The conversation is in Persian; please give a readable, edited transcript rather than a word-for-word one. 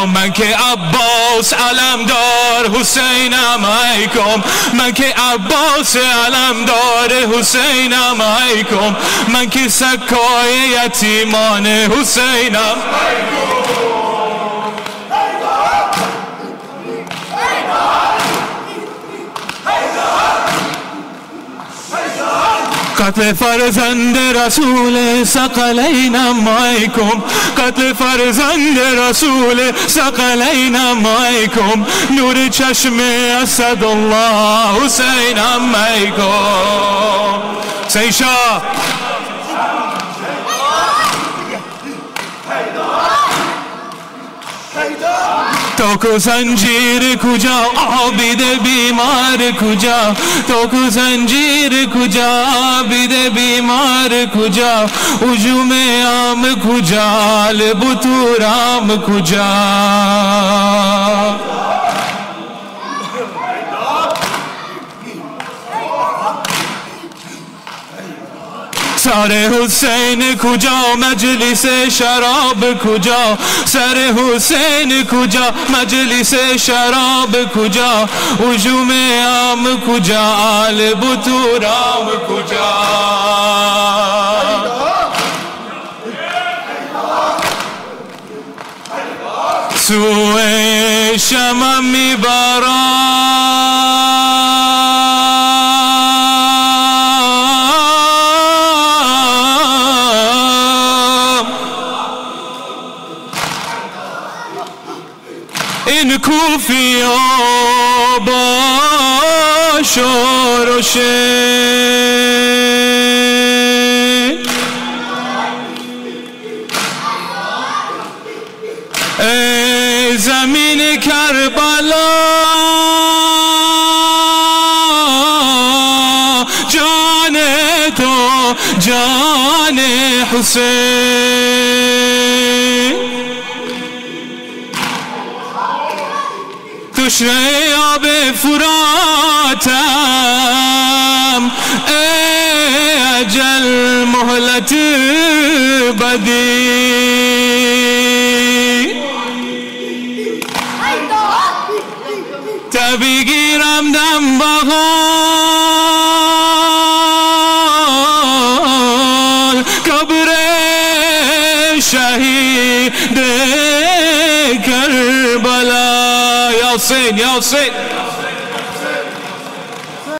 من که عباس علمدار حسینم ای کام، من که عباس علمدار حسینم ای کام، من که سکای یتیمان حسینم ای کام. قتل فرزند رسول ثقلینم ای کام، قتل فرزند رسول ثقلینم ای کام، نور چشم اسدالله حسینم ای کام. حسین شاه تو زنجیر کجا عابد بیمار کجا، تو زنجیر کجا عابد بیمار کجا، هجوم عام کجا لبطورام کجا. سر حسین کجا مجلس شراب کجا، سر حسین کجا مجلس شراب کجا، هجوم عام کجا آل بطورام کجا. سوی شمم میبرم این کوفی با شور و شین، ای زمین کربلا جان تو جان حسین، تشنه آب فراتم ای اجل مهلت بدی، تبگیرم دم بغال قبر شهید کربلا. یا حسین یا حسین.